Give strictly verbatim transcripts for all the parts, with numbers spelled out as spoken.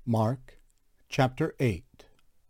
Mark chapter eight.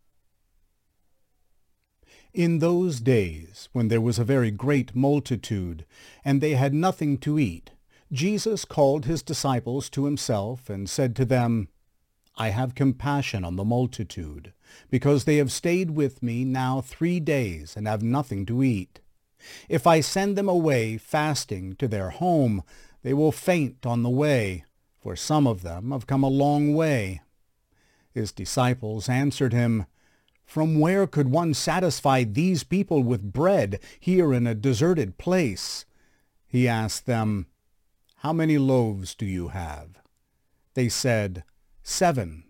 In those days, when there was a very great multitude, and they had nothing to eat, Jesus called his disciples to himself, and said to them, I have compassion on the multitude, because they have stayed with me now three days, and have nothing to eat. If I send them away fasting to their home, they will faint on the way, for some of them have come a long way. His disciples answered him, From where could one satisfy these people with bread here in a deserted place? He asked them, How many loaves do you have? They said, Seven.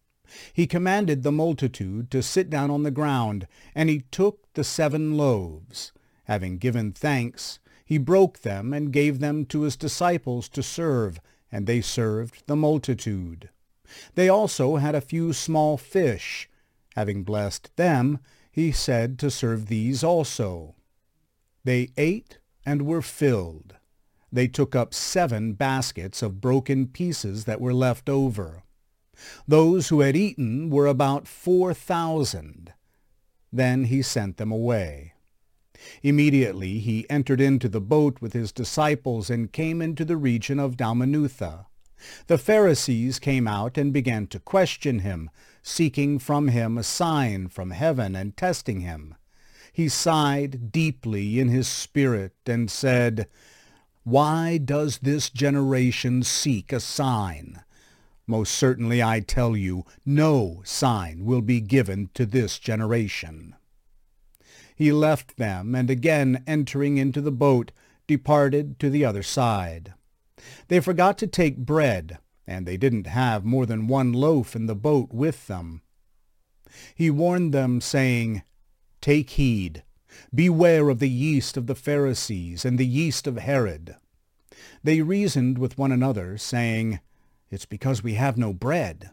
He commanded the multitude to sit down on the ground, and he took the seven loaves. Having given thanks, he broke them and gave them to his disciples to serve, and they served the multitude. They also had a few small fish. Having blessed them, he said to serve these also. They ate and were filled. They took up seven baskets of broken pieces that were left over. Those who had eaten were about four thousand. Then he sent them away. Immediately he entered into the boat with his disciples and came into the region of Dalmanutha. The Pharisees came out and began to question him, seeking from him a sign from heaven and testing him. He sighed deeply in his spirit and said, Why does this generation seek a sign? Most certainly I tell you, no sign will be given to this generation. He left them, and again entering into the boat, departed to the other side. They forgot to take bread, and they didn't have more than one loaf in the boat with them. He warned them, saying, Take heed, beware of the yeast of the Pharisees and the yeast of Herod. They reasoned with one another, saying, It's because we have no bread.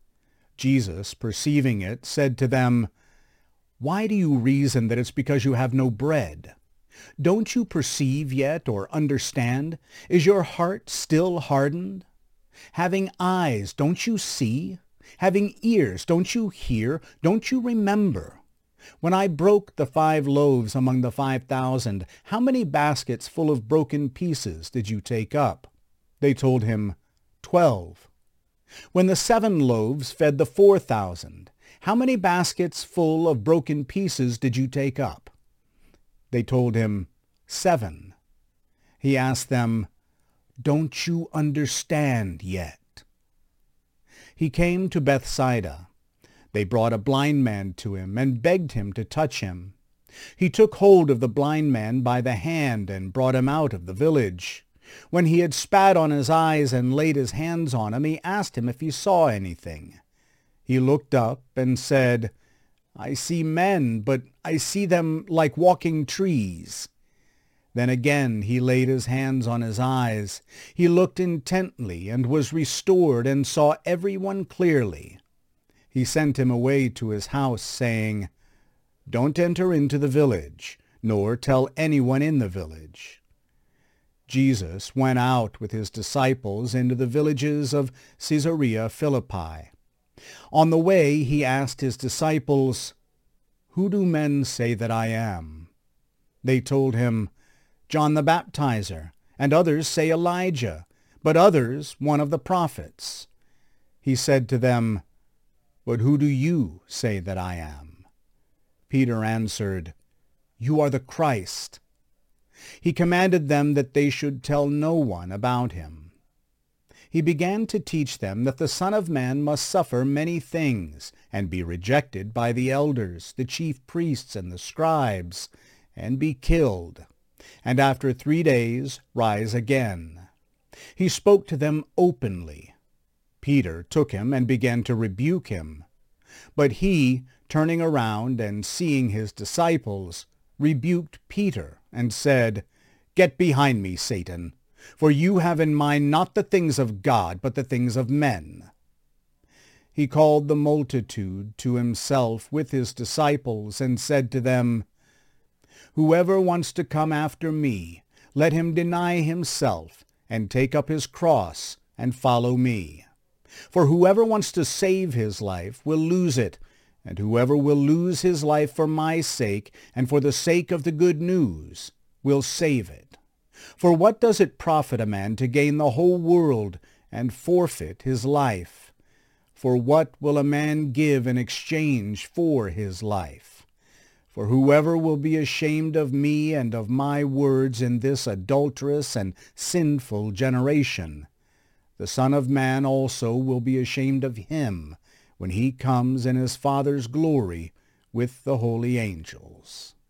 Jesus, perceiving it, said to them, Why do you reason that it's because you have no bread? Don't you perceive yet or understand? Is your heart still hardened? Having eyes, don't you see? Having ears, don't you hear? Don't you remember? When I broke the five loaves among the five thousand, how many baskets full of broken pieces did you take up? They told him, Twelve. When the seven loaves fed the four thousand, how many baskets full of broken pieces did you take up? They told him, Seven. He asked them, Don't you understand yet? He came to Bethsaida. They brought a blind man to him and begged him to touch him. He took hold of the blind man by the hand and brought him out of the village. When he had spat on his eyes and laid his hands on him, he asked him if he saw anything. He looked up and said, I see men, but I see them like walking trees. Then again he laid his hands on his eyes. He looked intently and was restored and saw everyone clearly. He sent him away to his house, saying, Don't enter into the village, nor tell anyone in the village. Jesus went out with his disciples into the villages of Caesarea Philippi. On the way he asked his disciples, Who do men say that I am? They told him, John the Baptizer, and others say Elijah, but others one of the prophets. He said to them, But who do you say that I am? Peter answered, You are the Christ. He commanded them that they should tell no one about him. He began to teach them that the Son of Man must suffer many things, and be rejected by the elders, the chief priests, and the scribes, and be killed, and after three days rise again. He spoke to them openly. Peter took him and began to rebuke him. But he, turning around and seeing his disciples, rebuked Peter and said, Get behind me, Satan, for you have in mind not the things of God, but the things of men. He called the multitude to himself with his disciples and said to them, Whoever wants to come after me, let him deny himself and take up his cross and follow me. For whoever wants to save his life will lose it, and whoever will lose his life for my sake and for the sake of the good news will save it. For what does it profit a man to gain the whole world and forfeit his life? For what will a man give in exchange for his life? For whoever will be ashamed of me and of my words in this adulterous and sinful generation, the Son of Man also will be ashamed of him when he comes in his Father's glory with the holy angels.